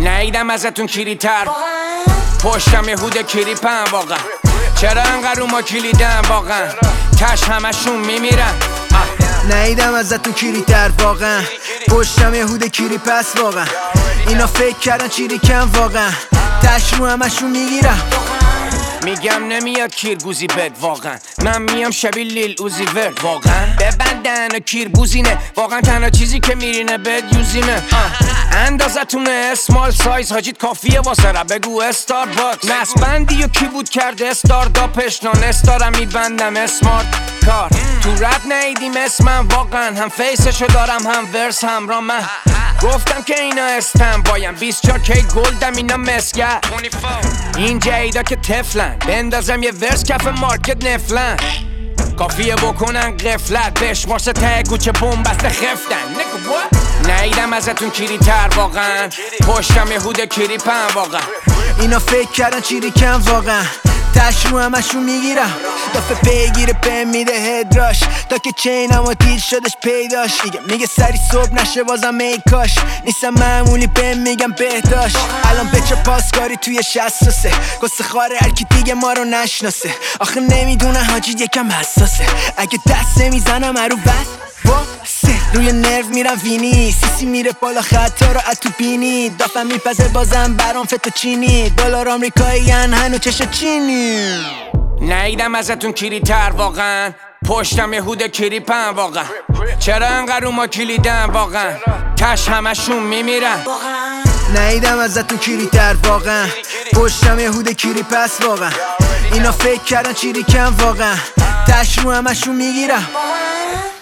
نیدم ازتون کلیتر پشتم یه هود کلیپم واقعا چرا انقدر رو ما کلیدن واقعا تش همشون میمیرن نیدم ازتون کلیتر واقعا پشتم یه هود کلیپس واقعا اینا فکر کردن چیریکن واقعا تش رو همشون میگیرن میگم نمیاد کیرگوزی بد واقعا من میام شبیه لیل اوزی ورد واقعا ببندن و کیربوزینه واقعا تنها چیزی که میرینه بد یوزینه اندازتونه اسمال سایز حاجیت کافیه واسه را بگو استار باکس نسبندی و کی بود کرده استارداپش نان استارم میبندم اسمارت کار تو رد نیدیم اسمم واقعا هم فیسشو دارم هم ورس همراه من گفتم که اینا استم بایم 24 کی گلدم اینا مسگر این جیدا که تفلن بندازم یه ورس کف مارکت نفلن کافیه بکنن قفلت بشمارس ته کوچه بومبست خفتن نیدم ازتون کلیتر واقعا پشتم یه هود کلیپم واقعا اینا فکر کردن چیریکن واقعا تش رو همشون میگیرم دفعه پیگیره به میده هدراش تا که چینم و دیر شدش پیداش میگه سری صبح نشه بازم ای کاش نیستم معمولی به میگم بهداشت الان بچه پاسکاری توی 63 گسه خاره هرکی دیگه ما رو نشناسه آخه نمیدونه حاجی یکم حساسه اگه دست نمیزنم رو بس واسه روی نرو میرم وینی سیسی میره بالا خطا رو اتو بینی دافم میپزه بازم برام فتو چینی دلار آمریکایی هنو چشا چینی نیدم ازتون کلیتر واقعا پشتم یه هود کلیپم واقعا چرا انقدر رو ما کلیدن واقعا تش همشون میمیرن نیدم ازتون کلیتر واقعا پشتم یه هود کلیپس واقعا اینا فکر کردن چیریکن واقعا تش رو همشون میگیرم